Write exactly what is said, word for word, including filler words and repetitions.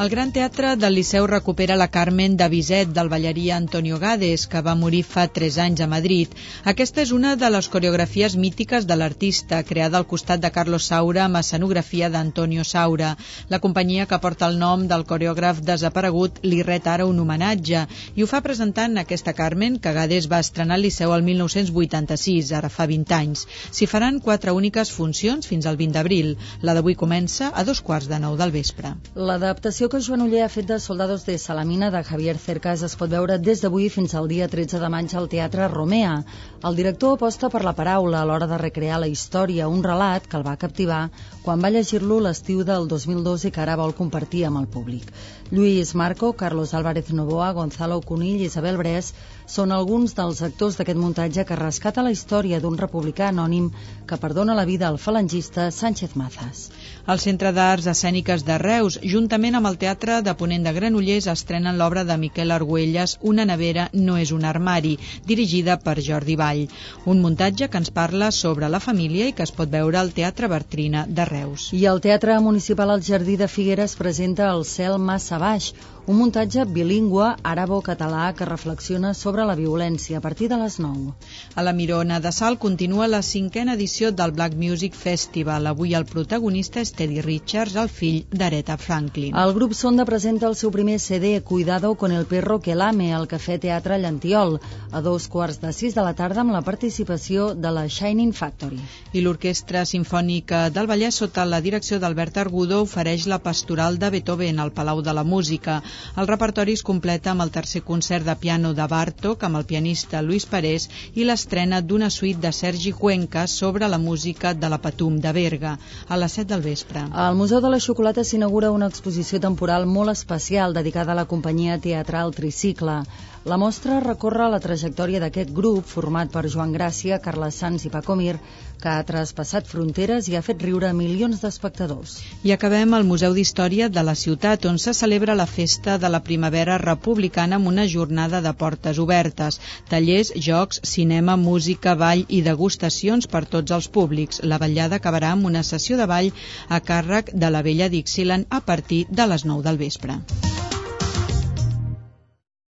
El Gran Teatre del Liceu recupera la Carmen de Bizet del ballarí Antonio Gades, que va morir fa tres anys a Madrid. Aquesta és una de les coreografies mítiques de l'artista, creada al costat de Carlos Saura amb escenografia d'Antonio Saura. La companyia que porta el nom del coreògraf desaparegut li ret ara un homenatge i ho fa presentant aquesta Carmen que Gades va estrenar al Liceu el mil nou-cents vuitanta-sis, ara fa vint anys. S'hi faran quatre úniques funcions fins al vint d'abril. La d'avui comença a dos quarts de nou del vespre. L'adaptació que Joan Oller ha fet de Soldados de Salamina de Javier Cercas es pot veure des d'avui fins al dia tretze de maig al Teatre Romea. El director aposta per la paraula a l'hora de recrear la història, un relat que el va captivar quan va llegir-lo l'estiu del dos mil dos i que ara vol compartir amb el públic. Lluís Marco, Carlos Álvarez Novoa, Gonzalo Cunill i Isabel Bres són alguns dels actors d'aquest muntatge que rescata la història d'un republicà anònim que perdona la vida al falangista Sánchez Mazas. El Centre d'Arts Escèniques de Reus, juntament amb el Teatre de Ponent de Granollers, estrenen l'obra de Miquel Argüelles, Una nevera no és un armari, dirigida per Jordi Vall. Un muntatge que ens parla sobre la família i que es pot veure al Teatre Bartrina de Reus. I el Teatre Municipal al Jardí de Figueres presenta El cel massa baix, un muntatge bilingüe àrabo-català que reflexiona sobre la violència a partir de les nou. A la Mirona de Salt continua la cinquena edició del Black Music Festival. Avui el protagonista és Teddy Richards, el fill d'Aretha Franklin. El grup Sonda presenta el seu primer C D, Cuidado con el perro que lame, al Cafè Teatre Llantiol, a dos quarts de sis de la tarda amb la participació de la Shining Factory. I l'Orquestra Simfònica del Vallès, sota la direcció d'Albert Argudó, ofereix la Pastoral de Beethoven al Palau de la Música. El repertori es completa amb el tercer concert de piano de Bartók amb el pianista Luis Parés i l'estrena d'una suite de Sergi Cuenca sobre la música de la Patum de Berga, a les set del vespre. Al Museu de la Xocolata s'inaugura una exposició temporal molt especial dedicada a la companyia teatral Tricicle. La mostra recorre la trajectòria d'aquest grup, format per Joan Gràcia, Carles Sans i Paco Mir, que ha traspassat fronteres i ha fet riure milions d'espectadors. I acabem al Museu d'Història de la ciutat, on se celebra la festa de la primavera republicana amb una jornada de portes obertes, tallers, jocs, cinema, música, ball i degustacions per tots els públics. La vetllada acabarà amb una sessió de ball a càrrec de la Vella Dixieland a partir de les nou del vespre.